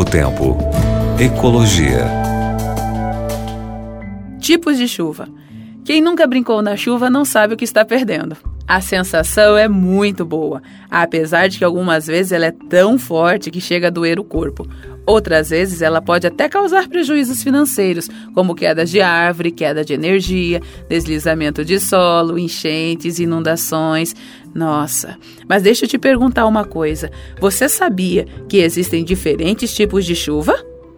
Tempo. Ecologia. Tipos de chuva. Quem nunca brincou na chuva não sabe o que está perdendo. A sensação é muito boa, apesar de que algumas vezes ela é tão forte que chega a doer o corpo. Outras vezes ela pode até causar prejuízos financeiros, como quedas de árvore, queda de energia, deslizamento de solo, enchentes, inundações. Nossa, mas deixa eu te perguntar uma coisa. Você sabia que existem diferentes tipos de chuva?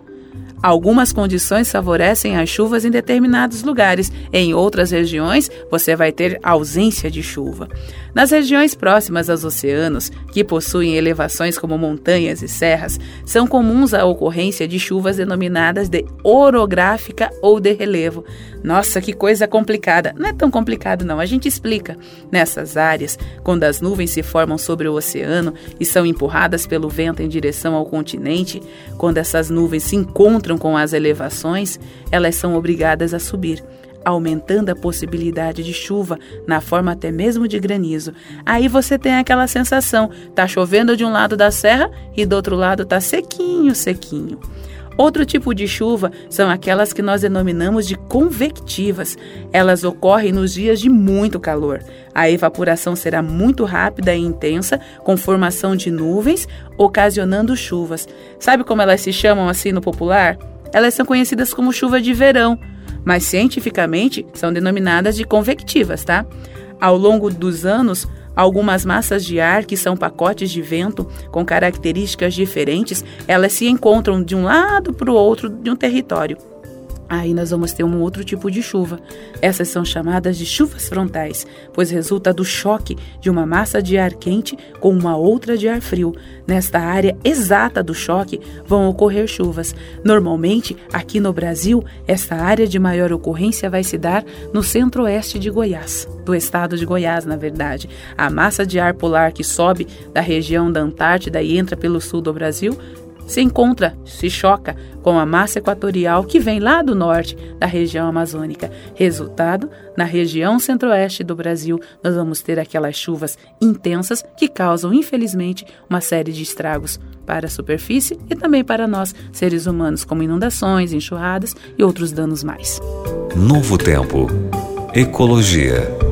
Algumas condições favorecem as chuvas em determinados lugares. Em outras regiões, você vai ter ausência de chuva. Nas regiões próximas aos oceanos, que possuem elevações como montanhas e serras, são comuns a ocorrência de chuvas denominadas de orográfica ou de relevo. Nossa, que coisa complicada! Não é tão complicado não, a gente explica. Nessas áreas, quando as nuvens se formam sobre o oceano e são empurradas pelo vento em direção ao continente, quando essas nuvens se encontram com as elevações, elas são obrigadas a subir, aumentando a possibilidade de chuva, na forma até mesmo de granizo. Aí você tem aquela sensação, tá chovendo de um lado da serra e do outro lado tá sequinho, sequinho. Outro tipo de chuva são aquelas que nós denominamos de convectivas. Elas ocorrem nos dias de muito calor. A evaporação será muito rápida e intensa, com formação de nuvens, ocasionando chuvas. Sabe como elas se chamam assim no popular? Elas são conhecidas como chuva de verão, mas cientificamente são denominadas de convectivas, tá? Ao longo dos anos, algumas massas de ar, que são pacotes de vento com características diferentes, elas se encontram de um lado para o outro de um território. Aí nós vamos ter um outro tipo de chuva. Essas são chamadas de chuvas frontais, pois resulta do choque de uma massa de ar quente com uma outra de ar frio. Nesta área exata do choque vão ocorrer chuvas. Normalmente, aqui no Brasil, esta área de maior ocorrência vai se dar no centro-oeste de Goiás, do estado de Goiás, na verdade. A massa de ar polar que sobe da região da Antártida e entra pelo sul do Brasil se choca com a massa equatorial que vem lá do norte, da região amazônica. Resultado, na região centro-oeste do Brasil, nós vamos ter aquelas chuvas intensas que causam, infelizmente, uma série de estragos para a superfície e também para nós, seres humanos, como inundações, enxurradas e outros danos mais. Novo Tempo. Ecologia.